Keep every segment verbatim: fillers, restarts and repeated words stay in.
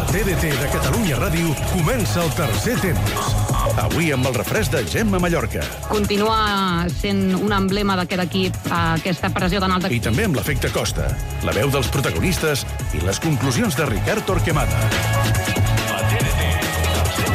T D T de Catalunya Ràdio comença el tercer temps. Avui amb el refresc de Gemma Mallorca. Continua sent un emblema d'aquest equip, aquesta pressió tan alta. I també amb l'efecte Costa, la veu dels protagonistes i les conclusions de Ricard Torquemada. La T D T, tercer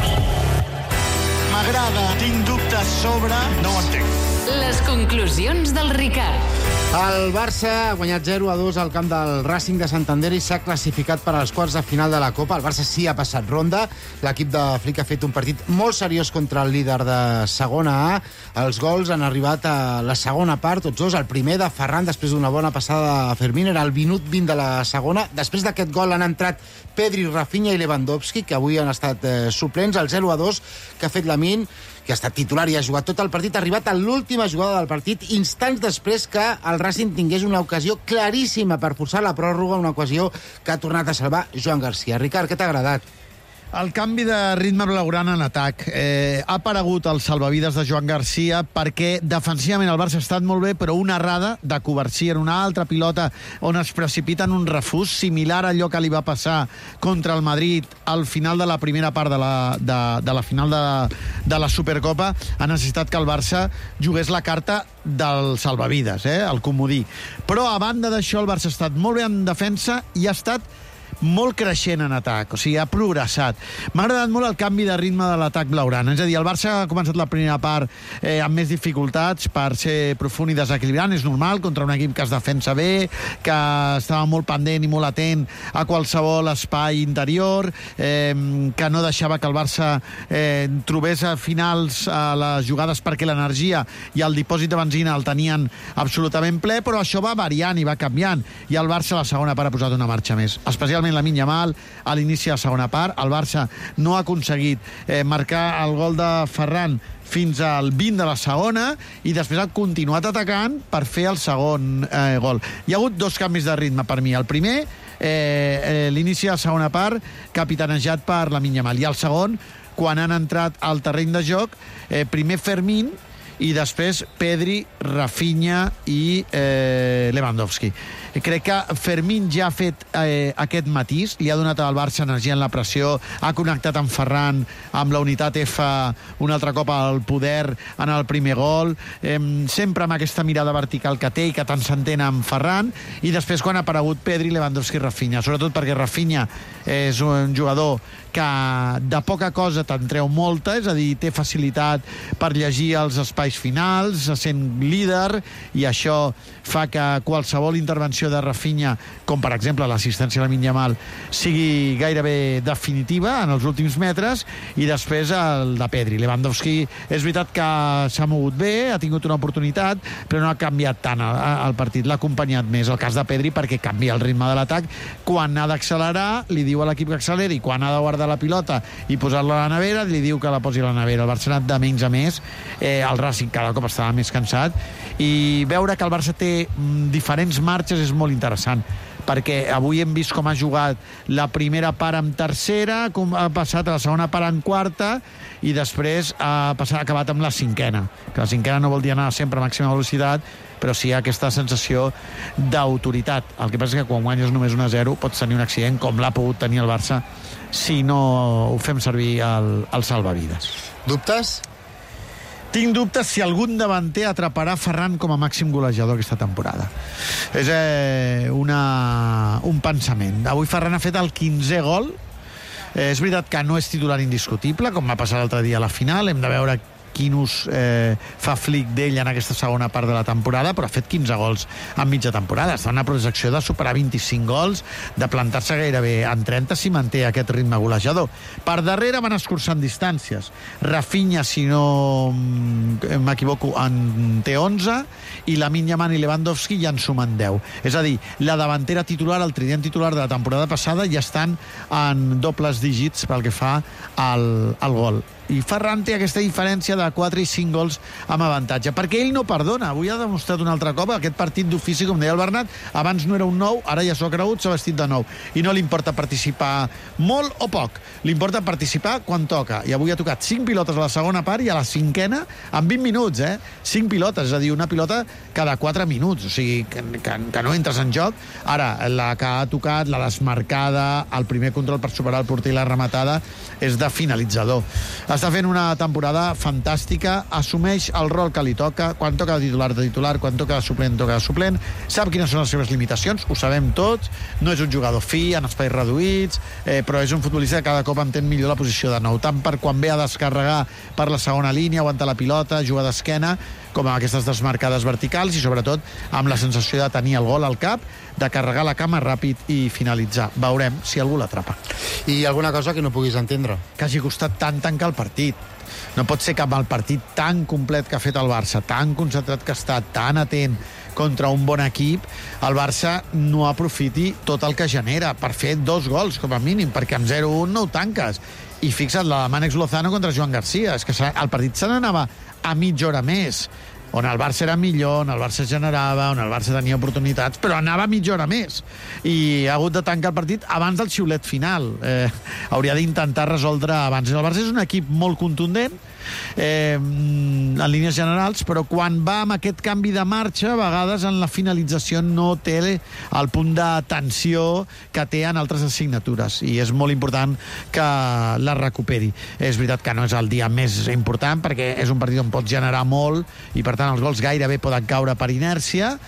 temps. M'agrada, tinc dubtes sobre... No ho entenc. Les conclusions del Ricard. El Barça ha guanyat zero a dos al camp del Racing de Santander i s'ha classificat per als quarts de final de la Copa. El Barça sí ha passat ronda. L'equip de Flick ha fet un partit molt seriós contra el líder de segona A. Els gols han arribat a la segona part, tots dos. El primer de Ferran, després d'una bona passada a Fermín, era el minut vint de la segona. Després d'aquest gol han entrat Pedri, Rafinha i Lewandowski, que avui han estat eh, suplents. El zero a dos que ha fet Lamine, que ha estat titular i ha jugat tot el partit, ha arribat a l'última jugada del partit, instants després que el Racing tingués una ocasió claríssima per forçar la pròrroga, una ocasió que ha tornat a salvar Joan Garcia. Ricard, què t'ha agradat? El canvi de ritme blaugrana en atac. Eh, ha aparegut el salvavides de Joan Garcia perquè defensivament el Barça ha estat molt bé, però una errada de Covarsí en una altra pilota on es precipita en un refús similar a allò que li va passar contra el Madrid al final de la primera part de la, de, de la final de, de la Supercopa. Ha necessitat que el Barça jugués la carta del salvavides, eh, el comodí. Però a banda d'això el Barça ha estat molt bé en defensa i ha estat molt creixent en atac, o sigui, ha progressat. M'ha agradat molt el canvi de ritme de l'atac blaugrana, és a dir, el Barça ha començat la primera part eh, amb més dificultats per ser profund i desequilibrant, és normal, contra un equip que es defensa bé, que estava molt pendent i molt atent a qualsevol espai interior, eh, que no deixava que el Barça eh, trobés a finals a les jugades perquè l'energia i el dipòsit de benzina el tenien absolutament ple, però això va variant i va canviant, i el Barça a la segona part ha posat una marxa més, especialment Lamine Yamal a l'inici de la segona part. El Barça no ha aconseguit eh, marcar el gol de Ferran fins al vint de la segona i després ha continuat atacant per fer el segon eh, gol. Hi ha hagut dos canvis de ritme per mi. El primer, eh, eh, l'inici de la segona part, capitanejat per Lamine Yamal, i el segon, quan han entrat al terreny de joc, eh, primer Fermín i després Pedri, Rafinha i eh, Lewandowski. Crec que Fermín ja ha fet eh, aquest matís, li ha donat al Barça energia en la pressió, ha connectat amb Ferran, amb la unitat F un altre cop al poder en el primer gol, eh, sempre amb aquesta mirada vertical que té i que tant s'entén amb Ferran, i després quan ha aparegut Pedri, Lewandowski i Rafinha, sobretot perquè Rafinha és un jugador que de poca cosa te'n treu molta, és a dir, té facilitat per llegir els espais finals, sent líder, i això fa que qualsevol intervenció de Rafinha, com per exemple l'assistència a Lamine Yamal, sigui gairebé definitiva en els últims metres, i després el de Pedri. Lewandowski és veritat que s'ha mogut bé, ha tingut una oportunitat, però no ha canviat tant el, el partit, l'ha acompanyat més el cas de Pedri perquè canvia el ritme de l'atac. Quan ha d'accelerar, li diu a l'equip que acceleri, quan ha de guardar la pilota i posar-la a la nevera, li diu que la posi a la nevera. El Barça ha anat de menys a més, eh, el Racing cada cop estava més cansat, i veure que el Barça té mm, diferents marxes és molt interessant, perquè avui hem vist com ha jugat la primera part en tercera, com ha passat a la segona part en quarta, i després ha, passat, ha acabat amb la cinquena, que la cinquena no vol dir anar sempre a màxima velocitat, però sí aquesta sensació d'autoritat. El que passa és que quan guanyes només un a zero pots tenir un accident com l'ha pogut tenir el Barça si no ho fem servir al, al salvavides. Dubtes? Tinc dubtes si algun davanter atraparà Ferran com a màxim golejador aquesta temporada. És eh, una, un pensament. Avui Ferran ha fet el quinzè gol. Eh, és veritat que no és titular indiscutible, com va passar l'altre dia a la final. Hem de veure quin ús eh, fa Flick d'ell en aquesta segona part de la temporada, però ha fet quinze gols en mitja temporada. Està en una projecció de superar vint-i-cinc gols, de plantar-se gairebé en trenta si manté aquest ritme golejador. Per darrere van escurçant distàncies. Rafinha, si no m'equivoco, en té onze, i Lamine Yamal i Lewandowski ja en sumen deu. És a dir, la davantera titular, el trident titular de la temporada passada, ja estan en dobles dígits pel que fa al, al gol. I Ferran té aquesta diferència de quatre i cinc gols amb avantatge, perquè ell no perdona. Avui ha demostrat un altre cop aquest partit d'ofici, com deia el Bernat, abans no era un nou, ara ja s'ho ha cregut, s'ha vestit de nou. I no li importa participar molt o poc, li importa participar quan toca. I avui ha tocat cinc pilotes a la segona part i a la cinquena en vint minuts, eh? cinc pilotes, és a dir, una pilota cada quatre minuts, o sigui, que, que, que no entres en joc. Ara, la que ha tocat, la desmarcada, el primer control per superar el porter i la rematada, és de finalitzador. Està fent una temporada fantàstica, assumeix el rol que li toca, quan toca de titular de titular, quan toca de suplent, toca de suplent, sap quines són les seves limitacions, ho sabem tots, no és un jugador fi, en espais reduïts, eh, però és un futbolista que cada cop entén millor la posició de nou, tant per quan ve a descarregar per la segona línia, aguantar la pilota, jugar d'esquena, com amb aquestes desmarcades verticals i sobretot amb la sensació de tenir el gol al cap, de carregar la cama ràpid i finalitzar. Veurem si algú l'atrapa. I alguna cosa que no puguis entendre? Que hagi costat tant tancar el partit. No pot ser que amb el partit tan complet que ha fet el Barça, tan concentrat que ha estat, tan atent contra un bon equip, el Barça no aprofiti tot el que genera per fer dos gols, com a mínim, perquè amb zero un no ho tanques. I fixa't, la de Mánex Lozano contra Joan Garcia, és que el partit se n'anava a mitja hora més, on el Barça era millor, on el Barça generava, on el Barça tenia oportunitats, però anava mitja hora més. I ha hagut de tancar el partit abans del xiulet final. Eh, hauria d'intentar resoldre abans. El Barça és un equip molt contundent, eh, en línies generals, però quan va amb aquest canvi de marxa, a vegades en la finalització no té el punt de tensió que té en altres assignatures, i és molt important que la recuperi. És veritat que no és el dia més important, perquè és un partit on pots generar molt, i per tant els gols gairebé poden caure per inèrcia,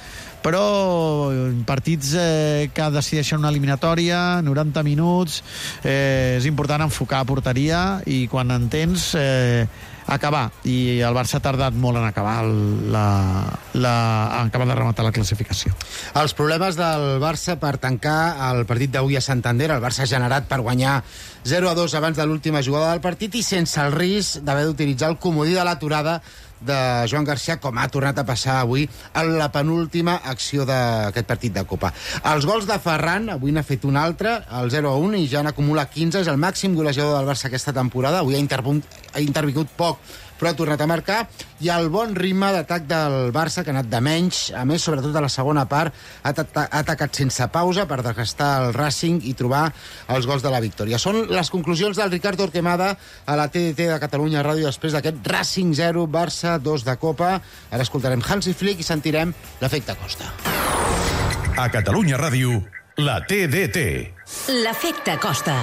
però partits eh, que decideixen una eliminatòria, noranta minuts, eh, és important enfocar a porteria i quan en tens eh, acabar, i el Barça ha tardat molt en acabar la, la, en acabar de rematar la classificació. Els problemes del Barça per tancar el partit d'avui a Santander. El Barça ha generat per guanyar zero a dos abans de l'última jugada del partit i sense el risc d'haver d'utilitzar el comodí de l'aturada de Joan Garcia, com ha tornat a passar avui en la penúltima acció d'aquest partit de Copa. Els gols de Ferran, avui n'ha fet un altre, el zero a un, i ja n'acumula quinze, és el màxim golejador del Barça aquesta temporada. Avui ha, ha intervingut poc, però ha tornat a marcar, i el bon ritme d'atac del Barça, que ha anat de menys, a més, sobretot a la segona part, ha, ha atacat sense pausa per desgastar el Racing i trobar els gols de la victòria. Són les conclusions del Ricard Torquemada a la T D T de Catalunya Ràdio després d'aquest Racing zero, Barça dos de Copa. Ara escoltarem Hansi Flick i sentirem l'efecte Costa. A Catalunya Ràdio, la T D T. L'efecte Costa.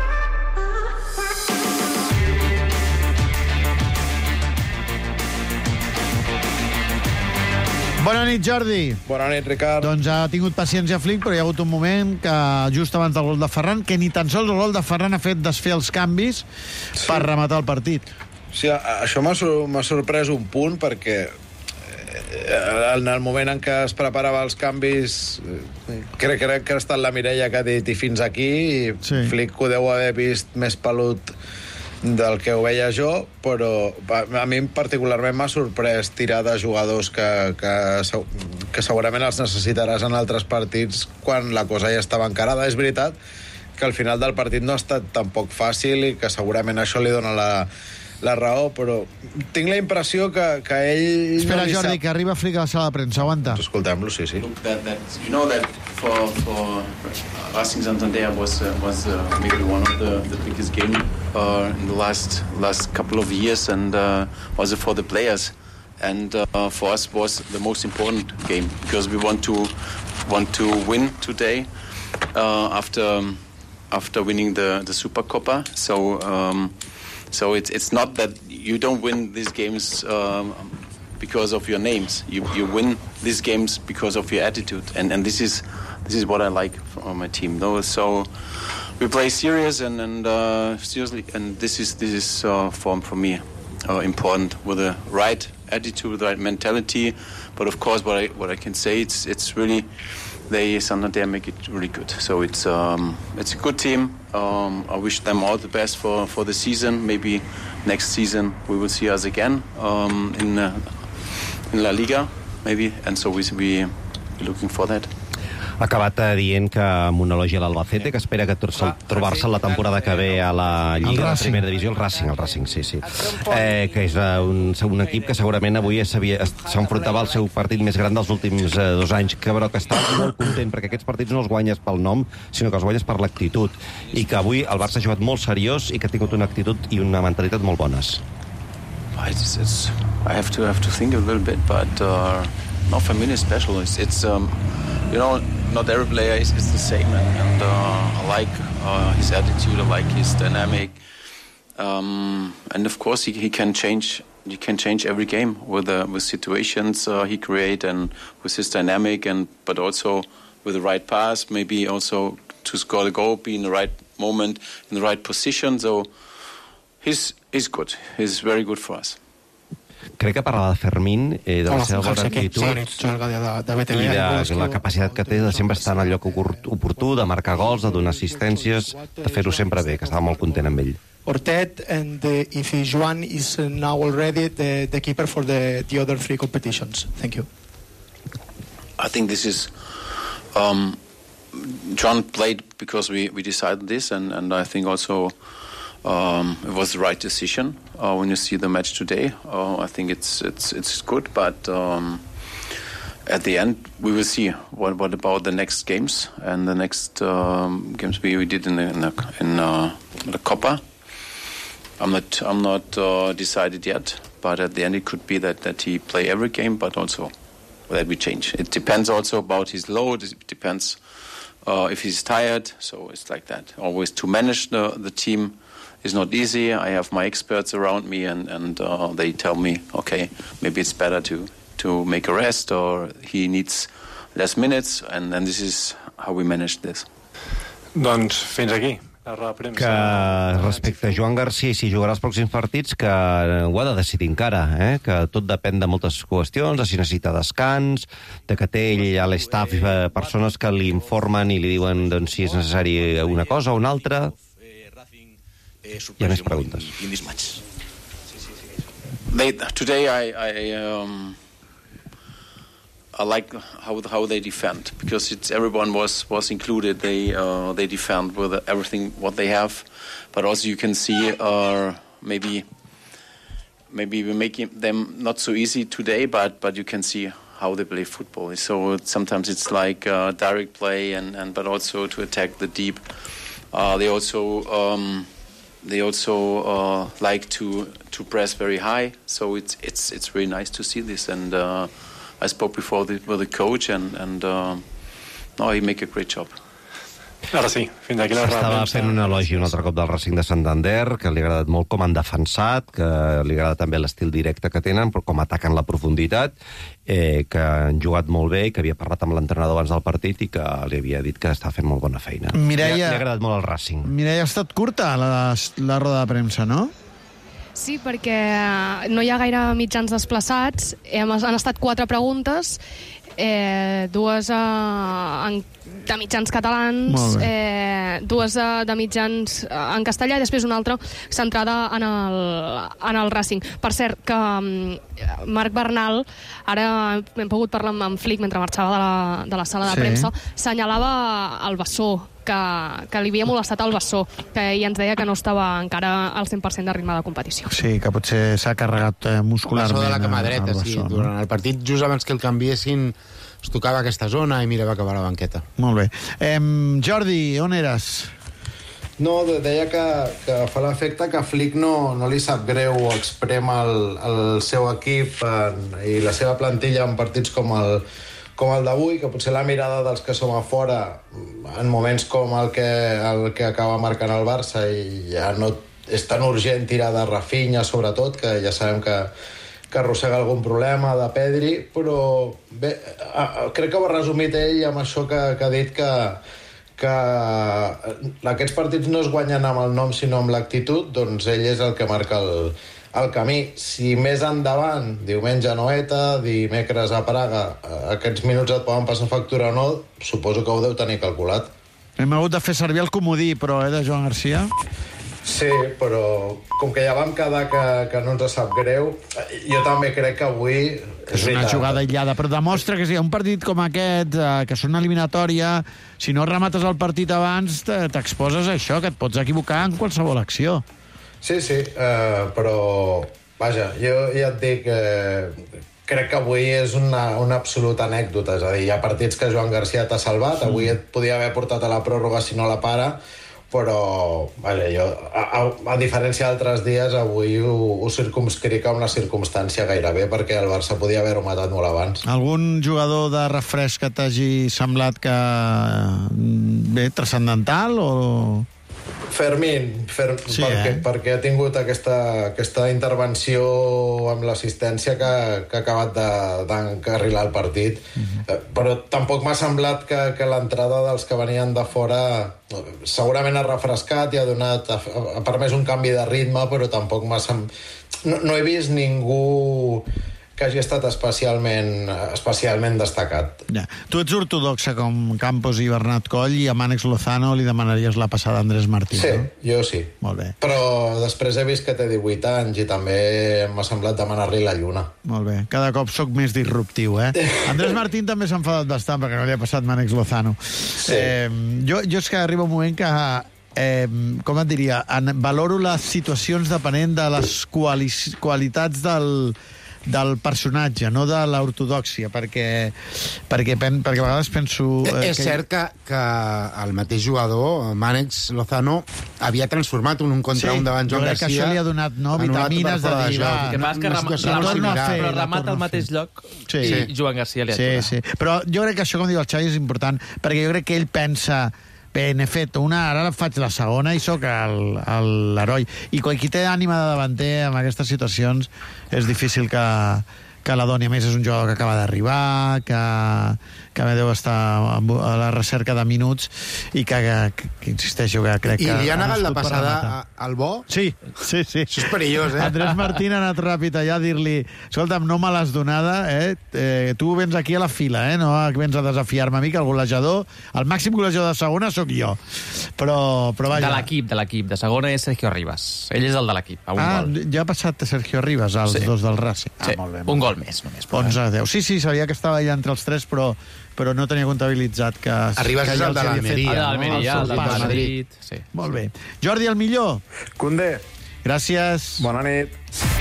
Bona nit, Jordi. Bona nit, Ricard. Doncs ha tingut paciència Flick, però hi ha hagut un moment que just abans del gol de Ferran, que ni tan sols el gol de Ferran ha fet desfer els canvis sí. per rematar el partit. Sí, això m'ha sorprès un punt, perquè en el moment en què es preparava els canvis, crec, crec que ha estat la Mireia que ha dit i fins aquí, i sí. Flick ho deu haver vist més pelut del que ho veia jo, però a mi particularment m'ha sorprès tirar de jugadors que, que, que segurament els necessitaràs en altres partits quan la cosa ja estava encarada. És veritat que al final del partit no ha estat tampoc fàcil i que segurament això li dona la, la raó, però tinc la impressió que, que ell... Espera, no Jordi, sap... que arriba a Flick a la sala de premsa, aguanta. Escoltem-lo, sí, sí. That, that, you know that for, for Racing Santander was, uh, was uh, maybe one of the, the biggest games uh, in the last, last couple of years, and uh, also for the players. And uh, for us was the most important game, because we want to, want to win today uh, after, after winning the, the Supercopa. So... Um, So it's it's not that you don't win these games um, because of your names. You you win these games because of your attitude, and, and this is this is what I like from my team. Though, so we play serious and and uh, seriously, and this is this is uh, for for me uh, important, with the right attitude, the right mentality. But of course, what I what I can say, it's it's really. They Santander make it really good. So it's um, it's a good team. Um, I wish them all the best for, for the season. Maybe next season we will see us again um, in uh, in La Liga, maybe. And so we we looking for that. Ha acabat dient que amb un elogi a l'Albacete, que espera que trobar-se la temporada que ve a la Lliga de Primera Divisió, el Racing, el Racing, sí, sí. Eh, que és un, un equip que segurament avui s'enfrontava al seu partit més gran dels últims eh, dos anys, que, però que està molt content, perquè aquests partits no els guanyes pel nom, sinó que els guanyes per l'actitud. I que avui el Barça ha jugat molt seriós i que ha tingut una actitud i una mentalitat molt bones. It's, it's, I have to have to think a little bit, but uh, no, for me it's special. It's, it's um, you know, not every player is, is the same, and, and uh, I like uh, his attitude. I like his dynamic, um, and of course he, he can change. He can change every game with uh, with situations uh, he create and with his dynamic, and but also with the right pass, maybe also to score the goal, be in the right moment, in the right position. So he's he's good. He's very good for us. Crec que parlava de Fermín, eh, de la seva bona actitud i de la capacitat que té de sempre estar en el lloc oportú, de marcar gols, de donar assistències, de fer-ho sempre bé, que estava molt content amb ell. Hortet, and uh, if Joan is uh, now already the, the keeper for the, the other three competitions. Thank you. I think this is... Um, John played because we, we decided this, and, and I think also um, it was the right decision. Uh, when you see the match today, uh, I think it's it's it's good, but um, at the end we will see what what about the next games and the next um, games we, we did in the, in, the, in uh, the Copa. I'm not I'm not uh, decided yet, but at the end it could be that, that he play every game, but also that we change. It depends also about his load. It depends uh, if he's tired. So it's like that. Always to manage the the team is not easy. I have my experts around me, and and uh, they tell me, okay, maybe it's better to to make a rest, or he needs less minutes, and then this is how we manage this. Doncs fins aquí. Que respecte a Joan Garcia i si jugarà els pròxims partits, que ho ha de decidir encara, eh? Que tot depèn de moltes qüestions, de si necessita descans, de que té ell a l'estaf eh, persones que li informen i li diuen doncs, si és necessari una cosa o una altra. Hi ha més preguntes. They, today I, I, um, I like how how they defend, because it's everyone was was included. They uh, they defend with everything what they have, but also you can see uh, maybe maybe we're making them not so easy today, but but you can see how they play football. So sometimes it's like uh, direct play, and, and but also to attack the deep. Uh, they also um, they also uh, like to to press very high. So it's it's it's really nice to see this. And uh, I spoke before the, with the coach, and and uh, no, he make a great job. Ara sí, fins aquí la Estava fent un elogi un altre cop del Racing de Santander, que li ha agradat molt com han defensat, que li agrada també l'estil directe que tenen, però com ataquen la profunditat, eh, que han jugat molt bé, que havia parlat amb l'entrenador abans del partit i que li havia dit que estava fent molt bona feina. Mireia, li, ha, li ha agradat molt el Racing. Mireia, ha estat curta la, la roda de premsa, no? Sí, perquè no hi ha gaire mitjans desplaçats. Hem, han estat quatre preguntes, eh, dues eh, en, de mitjans catalans, eh, dues de, de mitjans en castellà i després una altra centrada en el, en el Racing. Per cert, que um, Marc Bernal, ara hem pogut parlar amb en Flick mentre marxava de la, de la sala de sí. premsa, assenyalava el bessó, que, que li havia molestat el bessó, que ell ens deia que no estava encara al cent per cent de ritme de competició. Sí, que potser s'ha carregat eh, muscularment. El bessó de la cama dreta, bessó, sí. No? Durant el partit, just abans que el canviessin, es tocava aquesta zona i mira, va acabar la banqueta. Molt bé. Eh, Jordi, on eres? No, deia que, que fa l'efecte que Flick no, no li sap greu o exprema el, el seu equip en, i la seva plantilla en partits com el, com el d'avui, que potser la mirada dels que som a fora en moments com el que, el que acaba marcant el Barça i ja no és tan urgent tirar de Rafinha sobretot, que ja sabem que que arrossega algun problema de Pedri, però bé, crec que ho ha resumit ell amb això que, que ha dit que, que aquests partits no es guanyen amb el nom sinó amb l'actitud, doncs ell és el que marca el, el camí. Si més endavant, diumenge a Noeta, dimecres a Praga, aquests minuts et poden passar factura o no, suposo que ho deu tenir calculat. Hem hagut de fer servir el comodí, però, eh, de Joan Garcia? Sí, però com que ja vam quedar que, que no ens sap greu, jo també crec que avui... És, és una jugada aïllada, però demostra que si hi ha un partit com aquest, eh, que és una eliminatòria, si no remates el partit abans, t'exposes a això, que et pots equivocar en qualsevol acció. Sí, sí, eh, però... Vaja, jo ja et dic... Eh, crec que avui és una, una absoluta anècdota. És a dir, hi ha partits que Joan Garcia t'ha salvat, avui et podia haver portat a la pròrroga si no la para, però, vaja, jo, a, a, a diferència d'altres dies, avui ho, ho circumscric a una circumstància gairebé, perquè el Barça podia haver-ho matat molt abans. Algun jugador de refresc que t'hagi semblat que... bé, transcendental, o...? Fermín, Fer... sí, perquè, eh? perquè ha tingut aquesta, aquesta intervenció amb l'assistència que, que ha acabat d'encarrilar el partit. Uh-huh. eh, però tampoc m'ha semblat que, que l'entrada dels que venien de fora segurament ha refrescat i ha donat, ha, ha permès un canvi de ritme, però tampoc m'ha semblat... No, no he vist ningú que hagi estat especialment, especialment destacat. Ja. Tu ets ortodoxa com Campos i Bernat Coll, i a Mànex Lozano li demanaries la passada a Andrés Martín, sí, no? Jo sí. Molt bé. Però després he vist que té divuit anys i també m'ha semblat demanar-li la lluna. Molt bé. Cada cop sóc més disruptiu, eh? Andrés Martín també s'ha enfadat bastant perquè no li ha passat Mànex Lozano. Sí. Eh, jo, jo és que arriba un moment que... Eh, com et diria? En, valoro les situacions depenent de les quali qualitats del... del personatge, no de l'ortodòxia, perquè, perquè, pen, perquè a vegades penso... Eh, és que... cert que, que el mateix jugador, Mànex Lozano, havia transformat un, un contra sí, un davant Joan Garcia... Sí, que això li ha donat no, vitamines de dir... Va, que passa que rem rem però remata al mateix lloc sí. i Joan Garcia li ha sí, sí. Però jo crec que això, com diu el Xavi, és important, perquè jo crec que ell pensa... Bé, n'he fet una, ara faig la segona i sóc l'heroi. I quan qui té ànima de davanter en aquestes situacions és difícil que, que la doni. A més, és un jugador que acaba d'arribar, que, que deu estar a la recerca de minuts i que, que, que insisteixo, que crec que... I li ha negat la passada al bo? Sí, sí, sí. Això és perillós, eh? Andrés Martín ha anat ràpid allà a dir-li escolta'm, no me l'has donada, eh? eh? Tu vens aquí a la fila, eh? No vens a desafiar-me a mi, que el golejador, el màxim golejador de segona sóc jo. Però, però vaja... De l'equip, de l'equip. De segona és Sergio Rivas. Ell és el de l'equip, a un ah, gol. Ja ha passat Sergio Rivas, als sí. dos del Racing. Ah, sí. molt bé. Un gol més, només. onze a deu. Sí, sí, sabia que estava allà entre els tres, però, però no tenia comptabilitzat que... Arribes que és el de l'Almeria. El de l'Almeria, el de Madrid. Sí. Molt bé. Jordi, el millor. Koundé. Gràcies. Bona nit.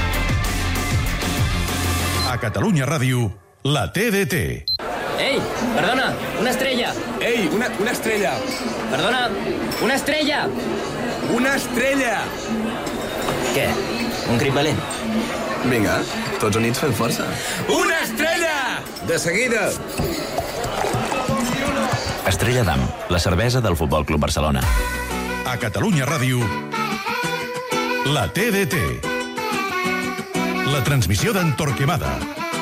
A Catalunya Ràdio, la T D T. Ei, perdona, una estrella. Ei, una, una estrella. Perdona, una estrella. Una estrella. Què? Un crit valent? Vinga, tots units fem força. Una estrella! De seguida. Estrella d'Am, la cervesa del Futbol Club Barcelona. A Catalunya Ràdio, la T D T. La transmissió d'en Torquemada.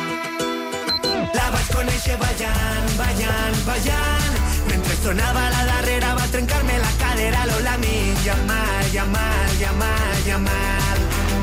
La vaig conèixer ballant, ballant, ballant. Mentre sonava la darrera va trencar-me la cadera. Lola min, Yamal, Yamal, Yamal, Yamal.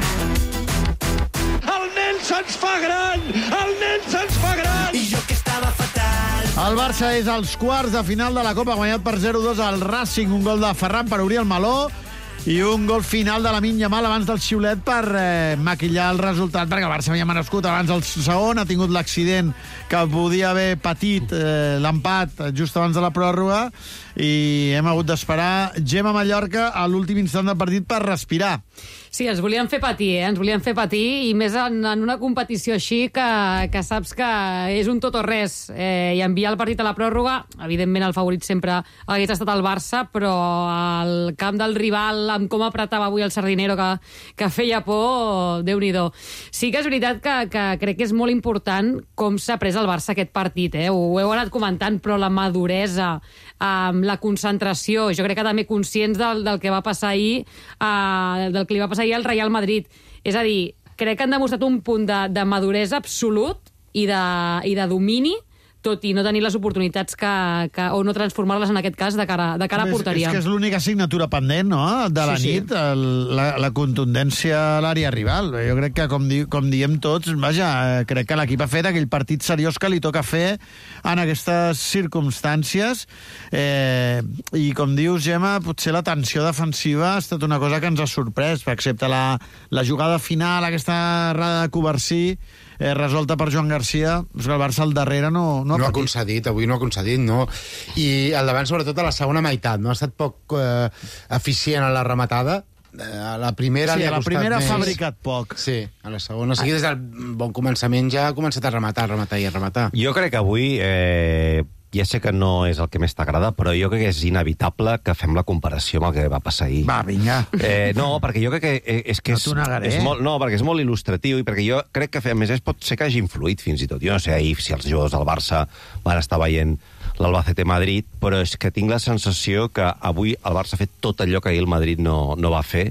El nen se'ns fa gran! El nen se'ns fa gran! I jo que estava fatal. El Barça és als quarts de final de la Copa, guanyat per zero dos al Racing, un gol de Ferran per obrir el meló i un gol final de Lamine Yamal abans del xiulet per eh, maquillar el resultat, perquè el Barça havia merescut abans del segon, ha tingut l'accident que podia haver patit eh, l'empat just abans de la pròrroga i hem hagut d'esperar Gemma Mallorca a l'últim instant del partit per respirar. Sí, ens volien fer patir, eh? Ens volien fer patir, i més en, en una competició així que, que saps que és un tot o res. Eh, I enviar el partit a la pròrroga, evidentment el favorit sempre hagués estat el Barça, però al camp del rival, amb com apretava avui el Sardinero, que, que feia por, Déu-n'hi-do. Sí que és veritat que, que crec que és molt important com s'ha pres el Barça aquest partit, eh? Ho heu anat comentant, però la maduresa, amb la concentració, jo crec que també conscients del, del que va passar ahir, eh, del que li va passar ahir al Real Madrid. És a dir, crec que han demostrat un punt de, de maduresa absolut i de, i de domini tot i no tenir les oportunitats que, que, o no transformar-les en aquest cas de cara, de cara a porteria. És que és l'única assignatura pendent, no?, de la sí, nit, sí. El, la, la contundència a l'àrea rival. Jo crec que, com, di, com diem tots, vaja, crec que l'equip ha fet aquell partit seriós que li toca fer en aquestes circumstàncies, eh, i com dius, Gemma, potser la tensió defensiva ha estat una cosa que ens ha sorprès, excepte la, la jugada final, aquesta errada de Covarsí, Eh, resolta per Joan Garcia, és que el Barça al darrere no, no, ha, no ha concedit, avui no ha concedit, no. I el davant, sobretot, a la segona meitat, no ha estat poc eh, eficient a la rematada. A la primera sí, li ha a la costat primera més. ha fabricat poc. Sí, a la segona. O sigui, des del bon començament ja ha començat a rematar, a rematar i a rematar. Jo crec que avui... Eh... Ja sé que no és el que més t'agrada, però jo crec que és inevitable que fem la comparació amb el que va passar ahir. Va, vinga. Eh, no, perquè jo crec que és que és, no és molt, no, perquè és molt il·lustratiu i perquè jo crec que, a més, pot ser que hagi influït fins i tot. Jo no sé ahir si els jugadors del Barça van estar veient l'Albacete Madrid, però és que tinc la sensació que avui el Barça ha fet tot allò que ahir el Madrid no, no va fer.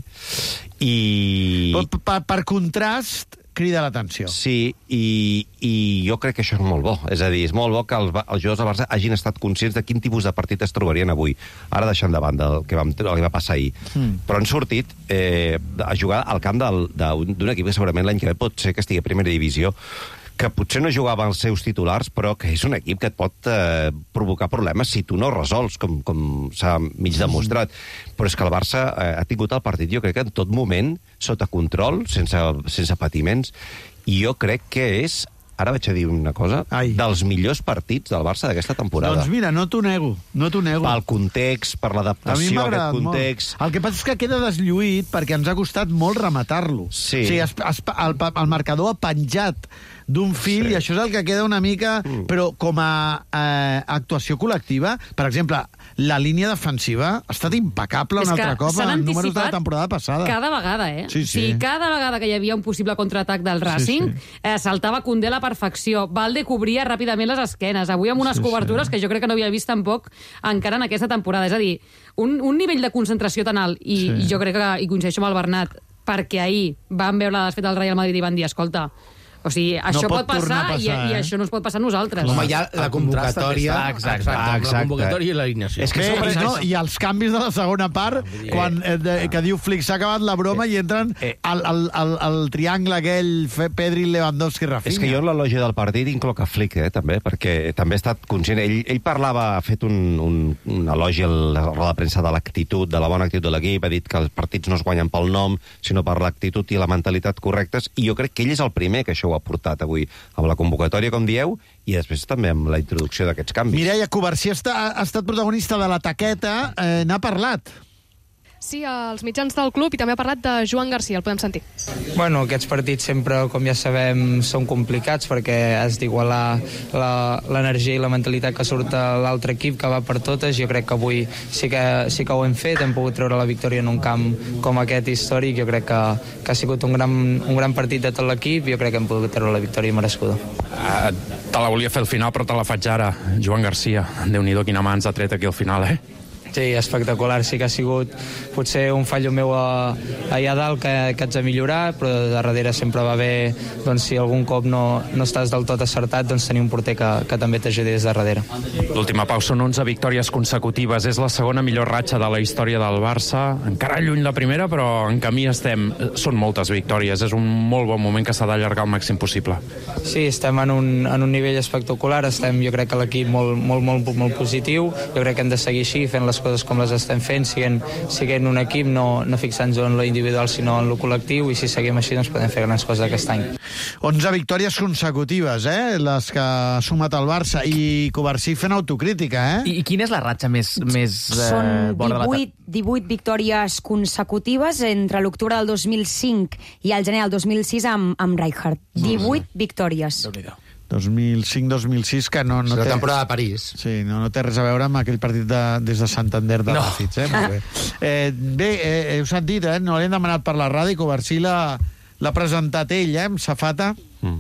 I... Per, per, per contrast, crida l'atenció. Sí, i, i jo crec que això és molt bo. És a dir, és molt bo que els, els jugadors del Barça hagin estat conscients de quin tipus de partit es trobarien avui. Ara deixant de banda el que, vam, el que va passar ahir. Mm. Però han sortit eh, a jugar al camp del, d'un equip que segurament l'any que ve pot ser que estigui a primera divisió, que potser no jugava els seus titulars, però que és un equip que et pot eh, provocar problemes si tu no resols, com, com s'ha mig demostrat. Però és que el Barça eh, ha tingut el partit, jo crec que en tot moment, sota control, sense, sense patiments, i jo crec que és, ara vaig a dir una cosa, Ai. dels millors partits del Barça d'aquesta temporada. Doncs mira, no t'ho nego, no t'ho nego. Pel context, per l'adaptació a, a aquest context... Molt. El que passa és que queda deslluït perquè ens ha costat molt rematar-lo. Sí. O sigui, es, es, el, el marcador ha penjat d'un fil, sí. I això és el que queda una mica... Mm. Però com a eh, actuació col·lectiva, per exemple, la línia defensiva ha estat impecable un altre cop en números de la temporada passada. Cada vegada, eh? Sí, sí. O sigui, cada vegada que hi havia un possible contraatac del Racing, sí, sí. Eh, saltava Koundé a la perfecció. Valde cobria ràpidament les esquenes. Avui amb unes sí, cobertures sí. que jo crec que no havia vist tampoc encara en aquesta temporada. És a dir, un, un nivell de concentració tan alt, i, sí. i jo crec que, i coincideixo amb el Bernat, perquè ahir van veure la desfeta del Real Madrid i van dir, escolta, o sigui, això no pot, pot passar, passar i, eh? i això no es pot passar a nosaltres. Home, hi ha la convocatòria... Exacte, exacte, exacte. La convocatòria i l'alineació. És que Bé, i, no, I els canvis de la segona part, eh, quan eh, de, que diu Flick, s'ha acabat la broma, eh, i entren eh, al, al, al, al triangle aquell Pedri, Lewandowski, Rafinha. És que jo en l'elogi del partit incloc a Flick, eh, també, perquè també ha estat conscient. Ell, ell parlava, ha fet un, un, un elogi a la roda de premsa de l'actitud, de la bona actitud de l'equip, ha dit que els partits no es guanyen pel nom, sinó per l'actitud i la mentalitat correctes, i jo crec que ell és el primer que això ho ha portat avui amb la convocatòria, com dieu, i després també amb la introducció d'aquests canvis. Mireia, Covarsí ha, ha estat protagonista de la taqueta, eh, n'ha parlat. Sí, als mitjans del club, i també ha parlat de Joan Garcia, el podem sentir. Bueno, aquests partits sempre, com ja sabem, són complicats perquè has d'igualar l'energia i la mentalitat que surt a l'altre equip, que va per totes. Jo crec que avui sí que, sí que ho hem fet, hem pogut treure la victòria en un camp com aquest històric. Jo crec que, que ha sigut un gran, un gran partit de tot l'equip, jo crec que hem pogut treure la victòria merescuda. Uh, te la volia fer al final, però te la faig ara. Joan Garcia, Déu-n'hi-do, quina mà ens ha tret aquí al final, eh? Sí, espectacular. Sí que ha sigut potser un fallo meu a, allà dalt que, que haig de millorar, però de darrere sempre va bé, doncs, si algun cop no, no estàs del tot acertat, doncs tenir un porter que, que també t'ajudi des de darrere. L'última pau són onze victòries consecutives. És la segona millor ratxa de la història del Barça. Encara lluny la primera, però en camí estem. Són moltes victòries. És un molt bon moment que s'ha d'allargar al màxim possible. Sí, estem en un, en un nivell espectacular. Estem, jo crec que l'equip molt, molt, molt, molt positiu. Jo crec que hem de seguir així, fent les coses com les estem fent, siguent, siguent un equip, no, no fixant-nos en lo individual, sinó en lo col·lectiu, i si seguim així, doncs podem fer grans coses aquest any. onze victòries consecutives, eh? Les que ha sumat el Barça, i Covarsí fent autocrítica, eh? I, i quina és la ratxa més, més eh, Són bona divuit, de la... divuit victòries consecutives entre l'octubre del dos mil cinc i el gener del dos mil sis amb, amb Rijkaard. divuit victòries. Déu-n'hi-do. dos mil cinc dos mil sis, que no, no la té... temporada de París. Sí, no, no té res a veure amb aquell partit de, des de Santander de no. Ràfids, eh? Molt bé. Eh, bé, eh, heu sentit, eh? No l'hem demanat per la ràdio, Covarsí l'ha presentat ell, eh? Amb safata. Mm.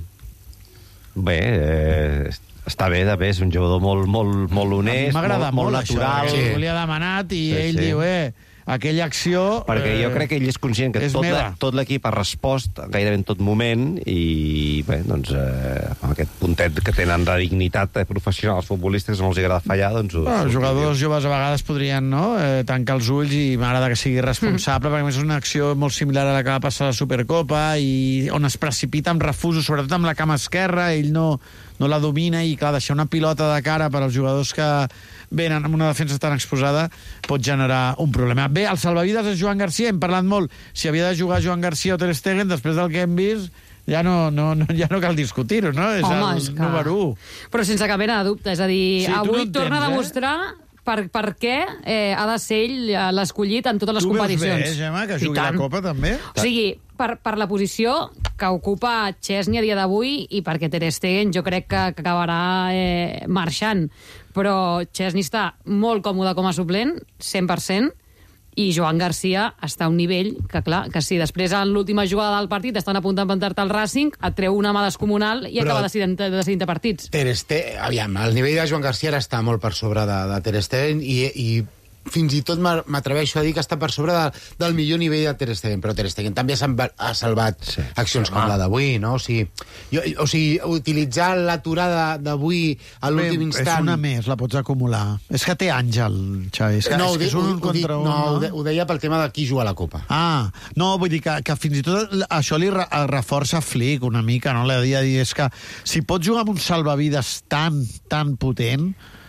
Bé, eh, està bé, de bé, és un jugador molt, molt, molt honest, m'agrada molt, molt natural. Això, eh? Sí. Ho li ha demanat i sí, ell sí. diu, eh, aquella acció... Perquè jo crec que ell és conscient que tot, la, tot l'equip ha respost gairebé en tot moment i, bé, doncs, eh, amb aquest puntet que tenen de dignitat eh, professional els futbolistes, no els agrada fallar, doncs... Ho, els jugadors joves a vegades podrien, no?, eh, tancar els ulls i m'agrada que sigui responsable, mm. perquè és una acció molt similar a la que va passar a la Supercopa i on es precipita amb refusos, sobretot amb la cama esquerra, ell no, no la domina i, clar, deixar una pilota de cara per als jugadors que venen amb una defensa tan exposada pot generar un problema. Bé, el salvavides és Joan Garcia, hem parlat molt si havia de jugar Joan Garcia o Ter Stegen, després del que hem vist ja no, no, no, ja no cal discutir-ho, no? És Home, el és que... número u. Però sense cap mena de dubte, és a dir, Sí, tu avui no entens, torna a eh? demostrar per, per què eh, ha de ser ell l'escollit en totes les Tu veus competicions. bé, eh, Gemma, que I jugui la tant. Copa, també? O sigui, per, per la posició que ocupa Chesney a dia d'avui i perquè Ter Stegen jo crec que, que acabarà eh, marxant. Però Chesney està molt còmode com a suplent, cent per cent, i Joan Garcia està a un nivell que, clar, que si després en l'última jugada del partit estan a punt d'empantar-te el Racing, et treu una mà descomunal i Però- acaba decidint, decidint partits. Ter Stegen, aviam, el nivell de Joan Garcia ara està molt per sobre de, de Ter Stegen i, i fins i tot m'a- m'atreveixo a dir que està per sobre de, del millor nivell de Ter Stegen, però Ter Stegen també s'ha ha salvat sí. accions com la d'avui, no? O sigui, jo, o sigui, utilitzar l'aturada d'avui a l'últim Bé, instant... És una més, la pots acumular. És que té àngel, Xavi. És que, no, és, ho, que di, és un ho, ho, dic, contra un, no, ho, de, ho deia pel tema de qui juga a la Copa. Ah, no, vull dir que, que fins i tot això li re, reforça Flick una mica, no? Li ha de dir, és que si pots jugar amb un salvavides tan, tan potent,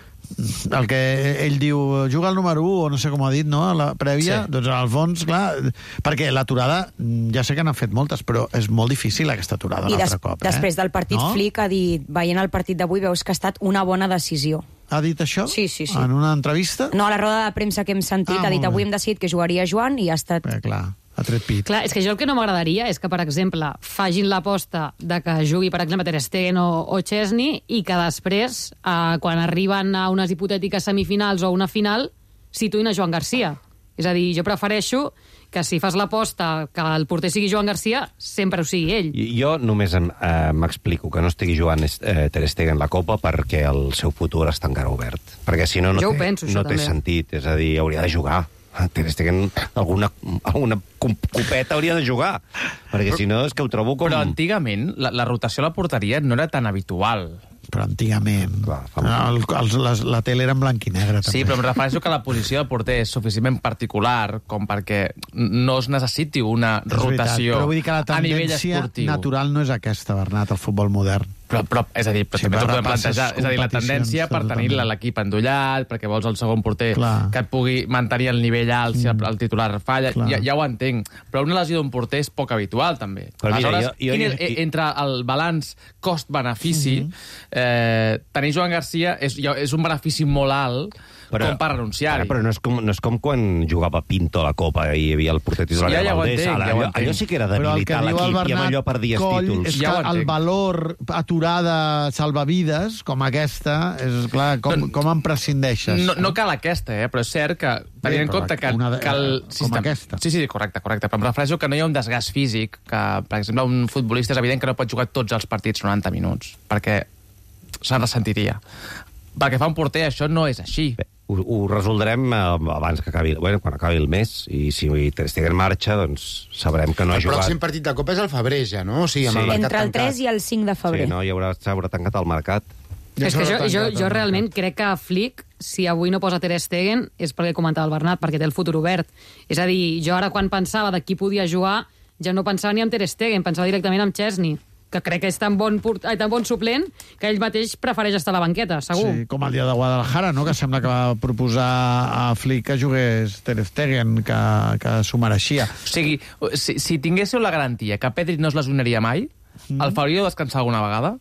el que ell diu, juga el número u, o no sé com ha dit, no?, a la prèvia, sí. Doncs al fons, clar, perquè l'aturada, ja sé que n'han fet moltes, però és molt difícil aquesta aturada I un des, altre cop. Eh? després del partit no? Flick ha dit, veient el partit d'avui, veus que ha estat una bona decisió. Ha dit això? Sí, sí, sí. En una entrevista? No, a la roda de premsa que hem sentit, Ah, ha dit, molt bé. avui hem decidit que jugaria Joan i ha estat... Eh, clar, ha tret pit. Clar, és que jo el que no m'agradaria és que, per exemple, fagin l'aposta de que jugui, per exemple, Ter Stegen o, o Chesney i que després, eh, quan arriben a unes hipotètiques semifinals o una final, situïn a Joan Garcia. És a dir, jo prefereixo que si fas l'aposta que el porter sigui Joan Garcia, sempre ho sigui ell. I jo només em, eh, m'explico que no estigui jugant eh, Ter Stegen la Copa perquè el seu futur està encara obert. Perquè si no, no, Jo ho té, penso, això, no té també. sentit. És a dir, hauria de jugar. Ter Stegen alguna, alguna copeta hauria de jugar. Perquè si no, és que ho trobo com... Però antigament la, la rotació a la porteria no era tan habitual. Però antigament. Clar, el, el, la, la tele era en blanc i negre, també. Sí, però em refereixo que la posició de porter és suficientment particular com perquè no es necessiti una És veritat, rotació però vull dir que la a nivell tendència esportiu. natural no és aquesta, Bernat, el futbol modern. Però, però, és a dir, però Sí, també però t'ho podem repasses plantejar. És a dir, la competicions, tendència per totalment. tenir l'equip endollat, perquè vols el segon porter Clar. que et pugui mantenir el nivell alt si el, el titular falla, Clar. ja, ja ho entenc. Però una lesió d'un porter és poc habitual, també. Però mira, Aleshores, jo- jo- quin és, jo- eh, entre el balanç cost-benefici, Mhm. eh, tenir Joan Garcia és, ja és un benefici molt alt Però- com per renunciar-hi. Ara, però no és, com, no és com quan jugava Pinto a la Copa i hi havia el porter titular Ja, de ja ho Valdés. entenc, Ara, ja ho allò, entenc. allò sí que era Però el que debilitar diu el l'equip i amb Bernat allò perdies Coll títols. és Ja ho que el entenc. valor aturada salvavides, com aquesta, és clar, com, com en prescindeixes? No, no cal aquesta, eh? Però és cert que, tenint en però compte que, una de- que el com sistema... aquesta. Sí, sí, correcte, correcte. Però em refereixo que no hi ha un desgast físic, que, per exemple, un futbolista és evident que no pot jugar tots els partits noranta minuts, perquè se'n ressentiria. Pel que fa un porter, això no és així. Bé, ho, ho resoldrem eh, abans que acabi, bueno, quan acabi el mes, i si Ter Stegen marxa, doncs sabrem que no ha El jugat. pròxim partit de Copa és el febrer, ja, no? O sigui, amb Sí. el mercat Entre el tancat. tres i el cinc de febrer. Sí, no, hi haurà, s'haurà tancat el mercat. Ja és que jo, s'haurà jo, tancat jo el realment crec que Flick, si avui no posa Ter Stegen, és perquè comentava el Bernat, perquè té el futur obert. És a dir, jo ara quan pensava de qui podia jugar, ja no pensava ni en Ter Stegen, pensava directament en Chesney, que crec que és tan bon, port... Ai, tan bon suplent que ell mateix prefereix estar a la banqueta, segur. Sí, com el dia de Guadalajara, no?, que sembla que va proposar a Flick que jugués Ter Stegen, que, que s'ho mereixia. O sigui, si, si tinguéssiu la garantia que Pedri no es lesionaria mai, mm. el faríeu descansar alguna vegada?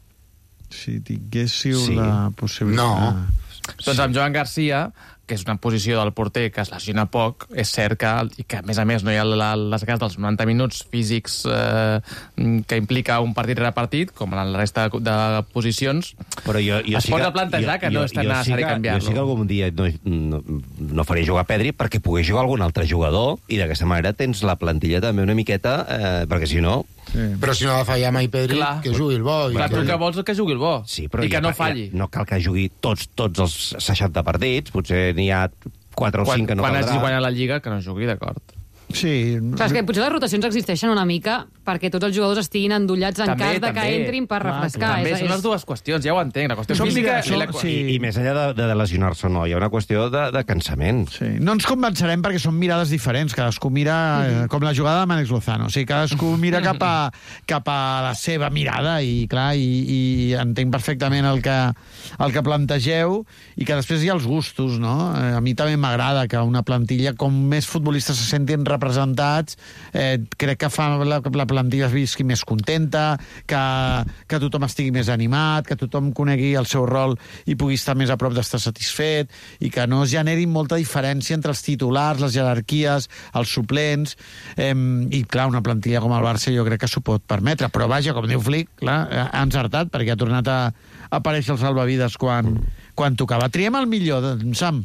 Si tinguéssiu Sí. la possibilitat... No. Doncs amb Joan Garcia, que és una posició del porter que es lesiona poc, és cert que, i que a més a més no hi ha la, les ganes dels noranta minuts físics eh, que implica un partit rere partit, com en la resta de, de posicions, Però jo, jo es sí pot que, plantejar que jo, no és tan jo necessari sí que, canviar-lo. Jo sí que algun dia no, no, no faré jugar Pedri perquè pogués jugar algun altre jugador i d'aquesta manera tens la plantilla també una miqueta, eh, perquè si no... Sí. Però si no ha de fallar mai Pedri, Clar. que jugui el bo. I Clar, que... tu que vols que jugui el bo Sí, però i que ja, no ja, falli. no cal que jugui tots tots els seixanta partits, potser n'hi ha quatre o cinc que no quan caldrà. hagi guanyat la Lliga, que no jugui, d'acord. Sí. Clar, és que potser les rotacions existeixen una mica perquè tots els jugadors estiguin endollats en També, cas de que també. entrin per refrescar. També És- són és- les dues qüestions, ja ho entenc. La qüestió Som física mica- i la... som- sí. I, I més enllà de, de lesionar-se o no, hi ha una qüestió de, de cansament. Sí. No ens convencerem perquè són mirades diferents. Cadascú mira, eh, com la jugada de Mànex Lozano. O sigui, cadascú mira cap a, cap a la seva mirada i, clar, i, i entenc perfectament el que, el que plantegeu i que després hi ha els gustos, no? Eh, a mi també m'agrada que una plantilla, com més futbolistes se sentin representats, eh, crec que fa la, la plantilla es visqui més contenta, que, que tothom estigui més animat, que tothom conegui el seu rol i pugui estar més a prop d'estar satisfet, i que no es generi molta diferència entre els titulars, les jerarquies, els suplents, eh, i clar, una plantilla com el Barça jo crec que s'ho pot permetre, però vaja, com diu Flick, clar, ha encertat, perquè ha tornat a, a aparèixer el salvavides quan, quan tocava. Triem el millor, Sam.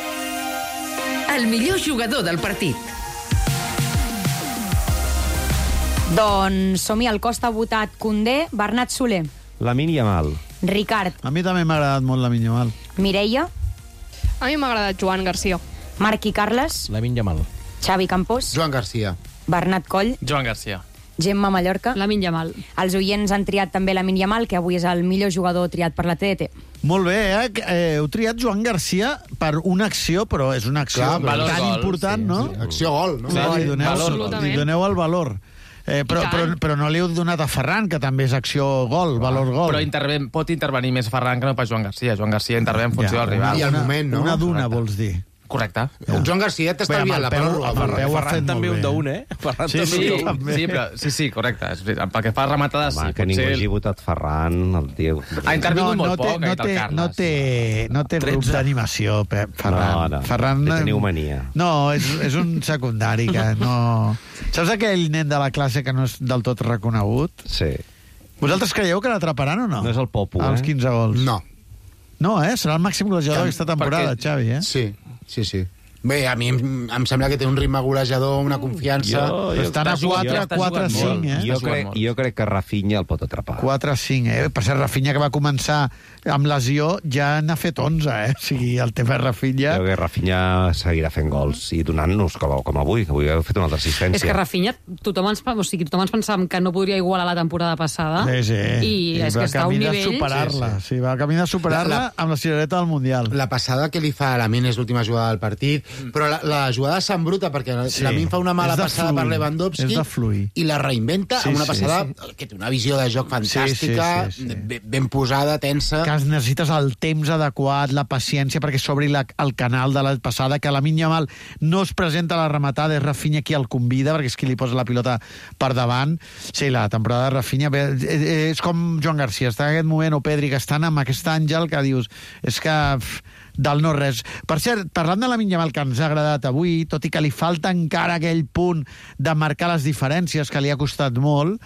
El millor jugador del partit. Doncs som-hi, el Costa ha votat Koundé, Bernat Soler, Lamine Yamal. Ricard, A mi també m'ha agradat molt la Yamal. Mireia, A mi m'ha agradat Joan Garcia. Marc i Carles, Lamine Yamal. Xavi Campos, Joan Garcia. Bernat Coll, Joan Garcia. Gemma Mallorca. Lamine Yamal. Els oients han triat també Lamine Yamal, que avui és el millor jugador triat per la T D T. Molt bé, eh? eh? Heu triat Joan Garcia per una acció, però és una acció Clar, tan valor, important, sí, no? sí. Acció gol, no? Sí, li, doneu, Absolutament. li doneu el valor. Eh, però, però, però no li heu donat a Ferran, que també és acció gol, valor gol. Però interven, pot intervenir més Ferran que no pas Joan Garcia. Joan Garcia intervé en funció Ja, del rival. I al una, moment, no? Una d'una, Correcte. vols dir. Correcte. Ja. Joan Garcia t'estalvia la pròrroga. Amb el peu ha fet també molt un bé. d'un, eh? Ferran Sí, també sí, Sí, un d'un. també. sí, però, sí, sí, correcte. És veritat. Pel que fa a rematades, Home, sí, que ningú potser... hagi votat Ferran, el tio... Ha intervingut no, molt no té, poc, no ha dit el té, Carles. no té, no té grup d'animació, Pep, Ferran. No, no, Ferran, li teniu mania. No, és, és un secundari que no... Saps aquell nen de la classe que no és del tot reconegut? Sí. Vosaltres creieu que l'atraparan o no? No és el Popu, Els eh? quinze gols. No. No, eh? Serà el màxim golejador d'aquesta temporada, Perquè- Xavi, eh? Sí, sí, sí. Bé, a mi em, em sembla que té un ritme golejador, una confiança... Jo- Però estan a Està jugant- quatre, està quatre, jugant molt. cinc, eh? Jo Està jugant crec, molt. jo crec que Rafinha el pot atrapar. quatre cinc, eh? Per cert, Rafinha, que va començar amb lesió, ja n'ha fet onze, eh? O sigui, el tema de Rafinha... Jo crec que Rafinha seguirà fent gols i donant-nos, com, com avui, que avui ha fet una altra assistència. És que Rafinha, tothom ens, o sigui, tothom ens pensàvem que no podria igualar la temporada passada. Sí, sí. I, és va que està a un camí de nivell... superar-la. Sí, sí. sí, va camí de superar-la La- la- amb la cirereta del Mundial. La passada que li fa a Lamine és l'última jugada del partit, però la, la jugada s'embruta perquè Sí. Lamine fa una mala És de passada fluir. per Lewandowski És de fluir. i la reinventa Sí, amb una sí, passada sí. que té una visió de joc fantàstica, Sí, sí, sí, sí. ben, ben posada, tensa... Que necessites el temps adequat, la paciència perquè s'obri la, el canal de la passada, que Lamine Yamal no es presenta a la rematada, és Rafinha qui el convida, perquè és qui li posa la pilota per davant. Sí, la temporada de Rafinha bé, és com Joan Garcia, està en aquest moment, o Pedri, que estan amb aquest àngel que dius, és que pff, del no res. Per cert, parlant de Lamine Yamal, que ens ha agradat avui, tot i que li falta encara aquell punt de marcar les diferències, que li ha costat molt,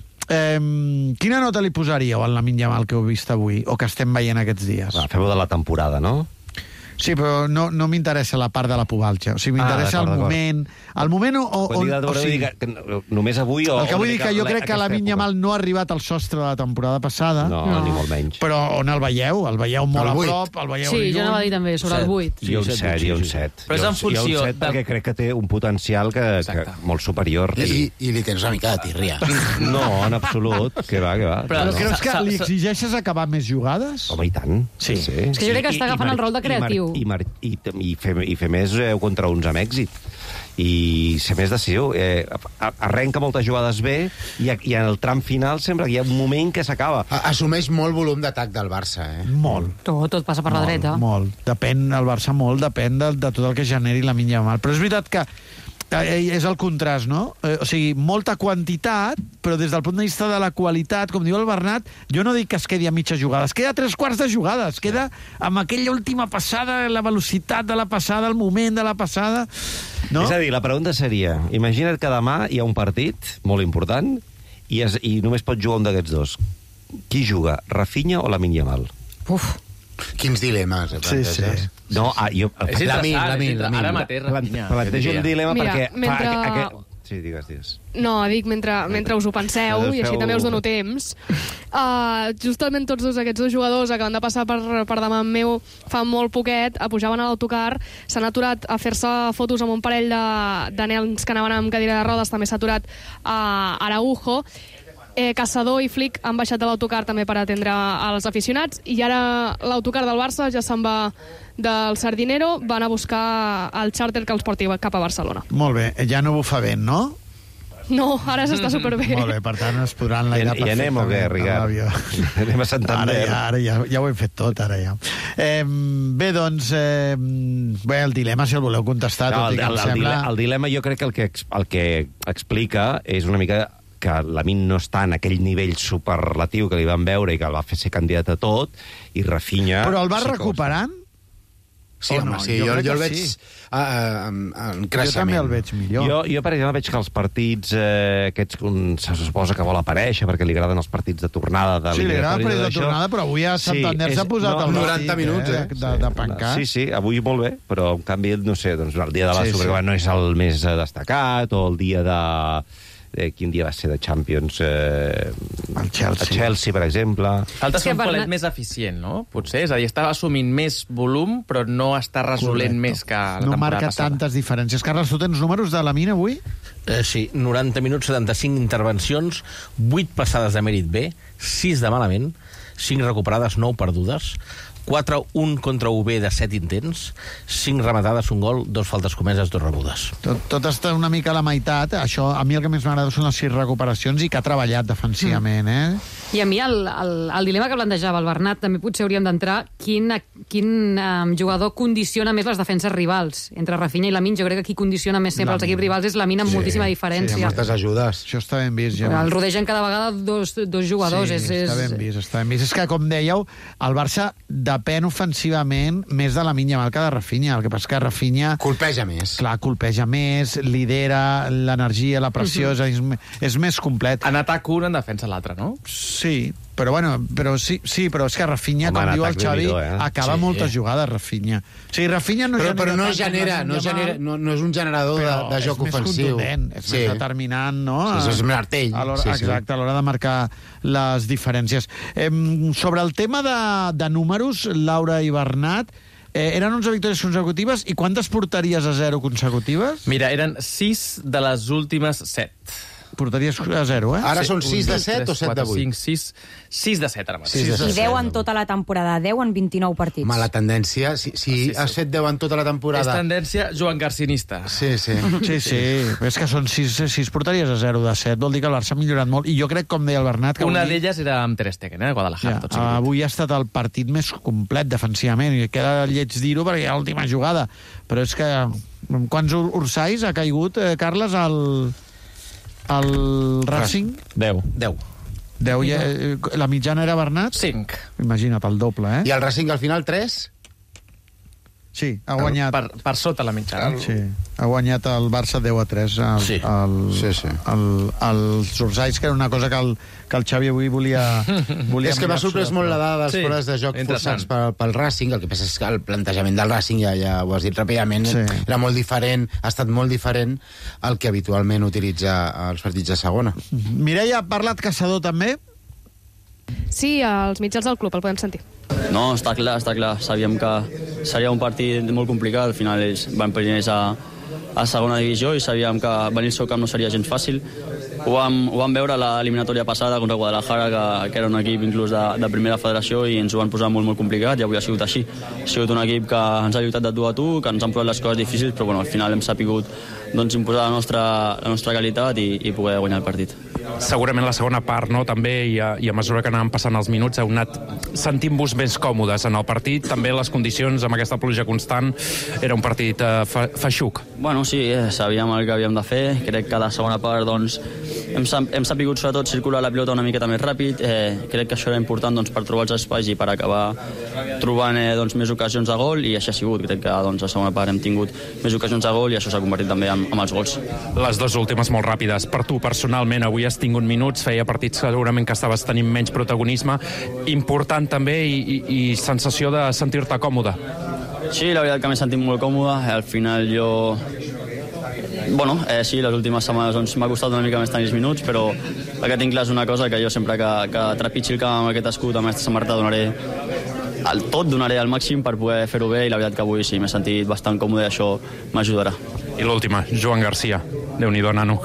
eh, quina nota li posaríeu al Lamine Yamal que heu vist avui, o que estem veient aquests dies? Va, fem-ho de la temporada, no? Sí, però no, no m'interessa la part de la pubalxa. O sigui, m'interessa Ah, el d'acord, moment... El moment o... o, Quan o, dic, o o sigui, dir que, que només avui o... el que vull dir que jo crec que aquesta Lamine època. Yamal no ha arribat al sostre de la temporada passada. No, no, ni molt menys. Però on el veieu? El veieu molt El a vuit. prop, el veieu Sí, lluny. jo anava a dir també sobre el vuit. Jo un set, jo un set. Però és en Jo funció un set de- perquè crec que té un potencial que, que molt superior. I, I li tens una mica de tirria. No, en absolut. Que va, que va. Però no. creus que Sa- li sa- exigeixes acabar més jugades? Home, i tant. Sí. sí. És que jo crec que està I- i agafant mar- el rol de creatiu. I, mar, i, mar, i, i, fer, i fer més eh, contra uns amb èxit. I ser més decisiu. Eh, a- arrenca moltes jugades bé i, i en el tram final sempre hi ha un moment que s'acaba. A- Assumeix molt volum d'atac del Barça, eh? Molt. Tot, tot passa per la Molt, dreta. Molt. Depèn, el Barça molt, depèn de, de tot el que generi la Lamine Yamal. Però és veritat que eh, és el contrast, no? Eh, o sigui, molta quantitat, però des del punt de vista de la qualitat, com diu el Bernat, jo no dic que es quedi a mitges jugades, queda a tres quarts de jugades, queda amb aquella última passada, la velocitat de la passada, el moment de la passada... No? És a dir, la pregunta seria, imagina't que demà hi ha un partit molt important i, es, i només pot jugar un d'aquests dos. Qui juga, Rafinha o Lamine Yamal? Uf. Quins dilemes, eh, Sí, sí. planteges? No, ah, jo... És interessant, Lamin, és Lamin, interessant. Lamin. Ara mateix, Rafinha. Plantejo un dilema Mira, perquè... mentre- Fa, aqu, aqu, Sí, digues, digues. No, dic, mentre, mentre us ho penseu, i així també us dono temps. Uh, justament tots dos, aquests dos jugadors acaben de passar per, per davant meu fa molt poquet, pujaven a l'autocar, s'han aturat a fer-se fotos amb un parell de, de nens que anaven amb cadira de rodes, també s'ha aturat a Araujo. Eh, Caçador i Flick han baixat de l'autocar també per atendre als aficionats, i ara l'autocar del Barça ja se'n va del Sardinero, van a buscar el xàrter que els porti cap a Barcelona. Molt bé, ja no bufa vent, no? No, ara s'està superbé. Molt bé, per tant es podran enlairar perfectament. I anem o què, Ricard? Anem a Santander. Ara ja, ara ja, ja ho hem fet tot, ara ja. Eh, bé, doncs, eh, bé, el dilema, si el voleu contestar, no, tot el, i que el, em el, sembla... dilema, el dilema jo crec que el que, el que explica és una mica que Lamine no està en aquell nivell superlatiu que li van veure i que el va fer ser candidat a tot, i Rafinha... Però el va recuperant? Sí, home, no? sí, jo, jo, jo el veig sí. uh, en, en creixement. Jo també el veig millor. Jo, jo per exemple, veig que els partits eh, aquests que un se suposa que vol aparèixer perquè li agraden els partits de tornada de sí, li agrada el partit de tornada, però avui a Santander s'ha sí, posat no, el noranta minuts, eh, de, de pencar. Sí, sí, avui molt bé, però en canvi, no sé, doncs el dia de la sí, Supercopa sí. no és el més destacat, o el dia de... Eh, quin dia va ser de Champions? Eh, el Chelsea. El Chelsea, per exemple. Falta ser un palet més eficient, no? Potser, és a dir, està assumint més volum, però no està resolent Correcto. més que la no temporada marca passada. tantes diferències. Carles, tu tens números de Lamine avui? Eh, sí, noranta minuts, setanta-cinc intervencions, vuit passades de mèrit B, sis de malament, cinc recuperades, nou perdudes, quatre un contra U B de set intents, cinc rematades, un gol, dos faltes comeses, dos rebudes. Tot, tot està una mica a la meitat. Això, a mi el que més m'agrada són les sis recuperacions i que ha treballat defensivament, eh? I a mi el, el, el dilema que plantejava el Bernat, també potser hauríem d'entrar quin, quin um, jugador condiciona més les defenses rivals. Entre Rafinha i Lamine, jo crec que qui condiciona més sempre els equips rivals és Lamine, amb sí, moltíssima diferència. Sí, amb moltes ajudes. Això està ben vist, ja. El rodegen cada vegada dos, dos jugadors. Sí, és, està és... ben vist, està ben vist. És que, com dèieu, el Barça depèn ofensivament més de Lamine Yamal que de Rafinha. El que passa que Rafinha... Colpeja més. Clar, colpeja més, lidera l'energia, la pressió, uh-huh. és, és més complet. En atac un, en defensa l'altre, no? Sí, però bueno, però sí, sí, però és que Rafinha, Home, com diu el Xavi, eh? acaba sí. moltes jugades, Rafinha. O sigui, Rafinha no però, genera... Però no genera, no, genera no, no és un generador de, de joc ofensiu. Però és més contundent, és sí. més determinant, no? Sí, és més artell. A sí, exacte, sí. a l'hora de marcar les diferències. Eh, sobre el tema de, de números, Laura i Bernat, Eh, eren onze victòries consecutives i quantes porteries a zero consecutives? Mira, eren sis de les últimes set. Porteries a zero, eh? Ara sí. són sis de set o set de vuit? cinc, sis, sis de set ara mateix. I deu en tota la temporada, deu en vint-i-nou partits. Mala tendència. Si, si sí, sí. has fet deu en tota la temporada... És tendència Joan Garcinista. Sí, sí. sí, sí. És que són sis, sis porteries a zero de set. Vol dir que el Barça ha millorat molt. I jo crec, com deia el Bernat... Que Una avui... d'elles era amb Ter Stegen, eh? Guadalajara. Ja, avui ha estat el partit més complet defensivament. I queda lleig dir-ho perquè hi ha l'última jugada. Però és que... Quants ursais ha caigut, eh, Carles, al... el Racing? deu. deu. deu ja, la mitjana era Bernat? cinc. Imagina't, el doble, eh? I el Racing al final tres? Sí, ha guanyat... Per, per sota la mitjana. Sí, ha guanyat el Barça deu a tres al, sí. al, sí, sí. al, als Ursais, que era una cosa que el, que el Xavi avui volia... volia és que m'ha sorprès molt la dada dels sí, fores de joc forçats pel, pel Racing. El que passa és que el plantejament del Racing, ja, ja ho has dit ràpidament, sí. era molt diferent, ha estat molt diferent al que habitualment utilitza els partits de segona. Mireia, ha parlat Caçador també? Sí, als mitjans del club, el podem sentir. No, està clar, està clar. Sabíem que seria un partit molt complicat. Al final ells van primers a, a segona divisió i sabíem que venir al seu camp no seria gens fàcil. Ho vam, ho vam veure a l'eliminatòria passada contra Guadalajara, que, que era un equip inclús de, de primera federació, i ens ho van posar molt, molt complicat, i avui ha sigut així. Ha sigut un equip que ens ha lluitat de tu a tu, que ens han posat les coses difícils, però bueno, al final hem sapigut doncs, imposar la nostra, la nostra qualitat i, i poder guanyar el partit. Segurament la segona part, no? També, i a, i a mesura que anàvem passant els minuts, heu anat sentint-vos més còmodes en el partit. També les condicions, amb aquesta pluja constant, era un partit eh, fa, feixuc. Bueno, sí, eh, sabíem el que havíem de fer. Crec que a la segona part, doncs, hem, hem sapigut sobretot circular la pilota una miqueta més ràpid. Eh, crec que això era important, doncs, per trobar els espais i per acabar trobant eh, doncs, més ocasions de gol, i així ha sigut. Crec que doncs, a la segona part hem tingut més ocasions de gol i això s'ha convertit també en, en els gols. Les dues últimes molt ràpides. Per tu, personalment, avui has tingut minuts, feia partits segurament que estaves tenint menys protagonisme. Important també i, i, i sensació de sentir-te còmode. Sí, la veritat que m'he sentit molt còmode. Al final jo Bueno, eh, sí, les últimes setmanes doncs, m'ha costat una mica més tenir els minuts, però el que tinc clar és una cosa, que jo sempre que, que trepitgi el camp amb aquest escut, amb aquesta samarreta, donaré el tot, donaré el màxim per poder fer-ho bé, i la veritat que avui sí, m'he sentit bastant còmode i això m'ajudarà. I l'última, Joan Garcia. Déu-n'hi-do, nano.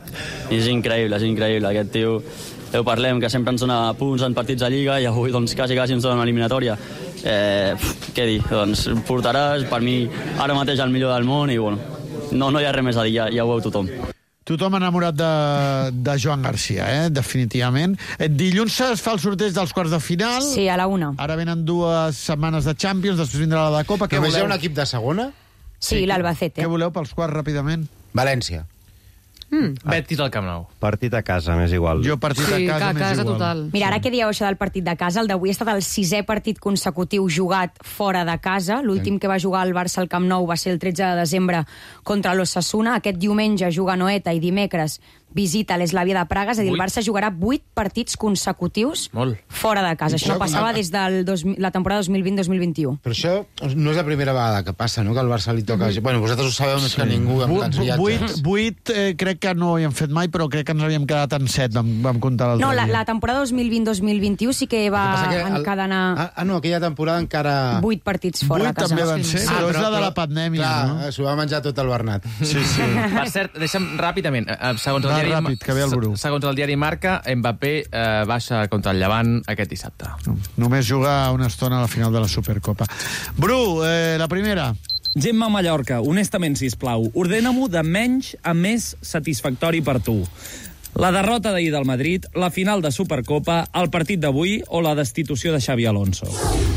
És increïble, és increïble. Aquest tio, ho parlem, que sempre ens dona punts en partits de Lliga i avui doncs, quasi, quasi ens dona una eliminatòria. Eh, què dir? Doncs portaràs, per mi, ara mateix el millor del món i, bueno, no, no hi ha res més a dir, ja, ja ho veu tothom. Tothom enamorat de, de Joan Garcia, eh? Definitivament. Dilluns es fa el sorteig dels quarts de final. Sí, a la una. Ara venen dues setmanes de Champions, després vindrà la de Copa. Només hi ha un equip de segona? Sí, sí, l'Albacete. Què voleu pels quarts, ràpidament? València. Mm. Betis al Camp Nou. Partit a casa, m'és igual. Jo partit sí, a casa, a casa m'és igual. total. Mira, ara que dieu això del partit de casa, el d'avui ha estat el sisè partit consecutiu jugat fora de casa. L'últim que va jugar el Barça al Camp Nou va ser el tretze de desembre contra l'Osasuna. Aquest diumenge juga Noeta i dimecres visita l'Eslavia de Praga, és a dir, el Barça jugarà vuit partits consecutius Molt. fora de casa. Això no passava des de la temporada dos mil vint dos mil vint-i-u. Però això no és la primera vegada que passa, no?, que el Barça li toca... Mm-hmm. Bueno, vosaltres ho sabeu més sí. que ningú amb tants viatges. Vuit, vuit eh, crec que no ho havíem fet mai, però crec que ens havíem quedat en set, vam, vam comptar l'altre No, la, dia. la temporada dos mil vint dos mil vint-i-u sí que va que el... encadenar... Ah, ah, no, aquella temporada encara... Vuit partits fora vuit de casa. també van ser, Ah, però és la de la pandèmia, clar, no? s'ho va menjar tot el Bernat. Sí, sí. Per cert, deixa'm ràpidament, eh, segons el Va, diari... ràpid, que ve el Bru. Segons el diari Marca, Mbappé eh, baixa contra el Llevant aquest dissabte. Només juga una estona a la final de la Supercopa. Bru, eh, la primera. Gemma Mallorca, honestament, sisplau, ordena-m'ho de menys a més satisfactori per tu. La derrota d'ahir del Madrid, la final de Supercopa, el partit d'avui o la destitució de Xavi Alonso?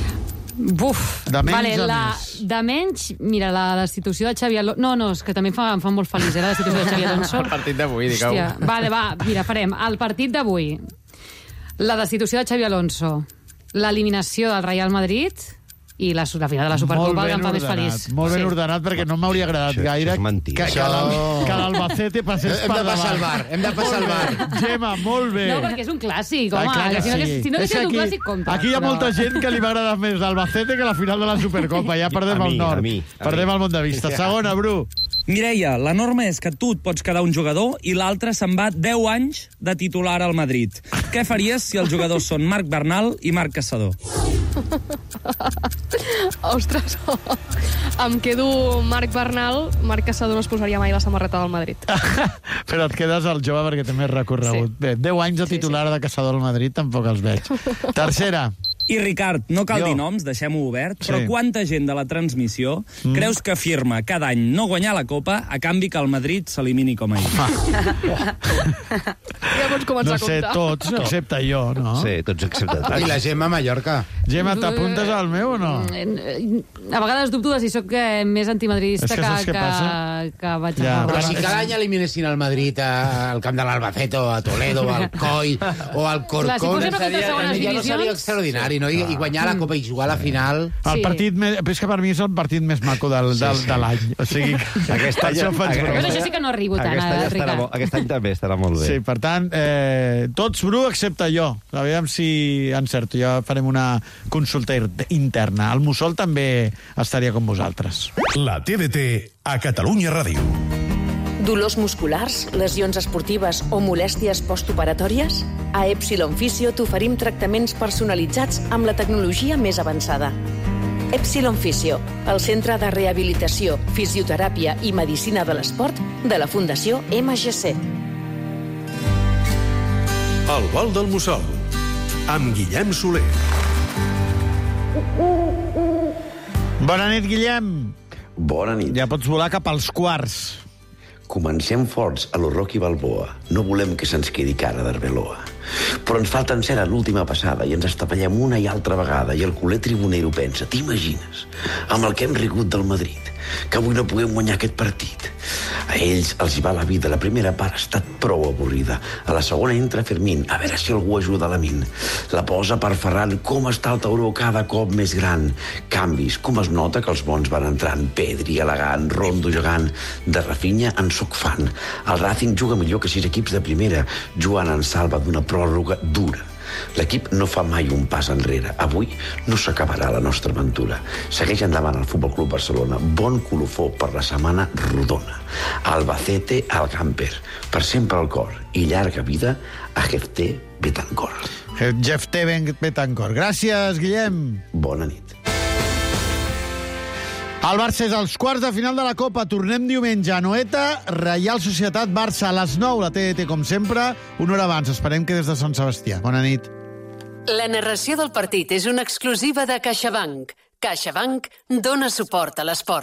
Buf, de menys vale, a la, més. de menys, mira, la destitució de Xavi Alonso... No, no, és que també em fa, em fa molt feliç, eh, la destitució de Xavi Alonso. El partit d'avui, digueu. Hòstia, vale, va, mira, farem el partit d'avui, la destitució de Xavi Alonso, l'eliminació del Real Madrid i la, la final de la Supercopa, que em fa més feliç. Molt ben Sí. ordenat, perquè no m'hauria agradat Això- gaire això és mentida. que, que, l'Al- que l'Albacete passés Hem per de passar davant. al bar, hem de passar al bar. Gemma, molt bé. No, perquè és un clàssic, home, Ah, clar que si no, sí. hagués- si no hagués És sigut un aquí- clàssic, compta. Aquí hi ha però- molta gent que li va agradar més l'Albacete que la final de la Supercopa. Ja perdem A mi, el nord. a mi, a perdem mi. el món de vista. Segona, Bru. Mireia, la norma és que tu et pots quedar un jugador i l'altre se'n va deu anys de titular al Madrid. Què faries si els jugadors són Marc Bernal i Marc Caçador? Ostres, em quedo Marc Bernal. Marc Caçador no es posaria mai la samarreta del Madrid. Però et quedes al jove perquè té més recorregut. Sí. Bé, deu anys de titular de Caçador al Madrid, tampoc els veig. Tercera. I Ricard, no cal Jo. dir noms, deixem-ho obert, però Sí. quanta gent de la transmissió mm. creus que afirma cada any no guanyar la Copa a canvi que el Madrid s'elimini com ahir? Ja pots començar No a sé, comptar. tots, excepte jo, no? Sí, tots excepte tu. I la Gemma a Mallorca. Gemma, t'apuntes al meu o no? A vegades dubto de si sóc eh, més antimadridista És que que, saps què que, passa? que vaig Ja, a Però favor. si cada any eliminessin el Madrid a- al camp de l'Albacete o a Toledo o al Coi o al Clar, si Corcón, fos sempre contra segones ja no seria divisions- extraordinari, no? I, i guanyar la Copa i jugar a la final... El Sí. partit més, però és que per mi és el partit més maco del, del, de l'any. O sigui, que Aquest per any- això faig aquest- broma. Però això sí que no arribo tant, Aquest any, eh, estarà, Ricard. mo- aquest any també estarà molt bé. Sí, per tant, eh, tots Bru excepte jo. Aviam si encerto. Ja farem una consulta ir- interna. El Mussol també estaria com vosaltres. La T D T a Catalunya Ràdio. Dolors musculars, lesions esportives o molèsties postoperatòries? A Epsilon Fisio t'oferim tractaments personalitzats amb la tecnologia més avançada. Epsilon Fisio, el centre de rehabilitació, fisioteràpia i medicina de l'esport de la Fundació M G C. El vol del Mussol, amb Guillem Soler. Bona nit, Guillem. Bona nit. Ja pots volar cap als quarts. Comencem forts a lo Rocky Balboa. No volem que se'ns quedi cara d'Arbeloa. Però ens falta encera l'última passada i ens estapallem una i altra vegada i el culer tribunero pensa, t'imagines, amb el que hem rigut del Madrid, que avui no puguem guanyar aquest partit. A ells els hi va la vida. La primera part ha estat prou avorrida. A la segona entra Fermín, a veure si algú ajuda l'Amin. La posa per Ferran, com està el tauró cada cop més gran. Canvis, com es nota que els bons van entrant. Pedri, elegant, Rondo jugant. De Rafinha en soc fan. El Racing juga millor que sis equips de primera. Joan en salva d'una pròrroga dura. L'equip no fa mai un pas enrere. Avui no s'acabarà la nostra aventura. Segueix endavant el Futbol Club Barcelona. Bon colofó per la setmana rodona. Albacete al camper. Per sempre al cor. I llarga vida a Jefté Betancor. Jefté Betancor. Gràcies, Guillem. Bona nit. El Barça és als quarts de final de la Copa. Tornem diumenge a Anoeta. Reial Societat Barça a les nou. La T D T, com sempre, una hora abans. Esperem que des de Sant Sebastià. Bona nit. La narració del partit és una exclusiva de CaixaBank. CaixaBank dona suport a l'esport.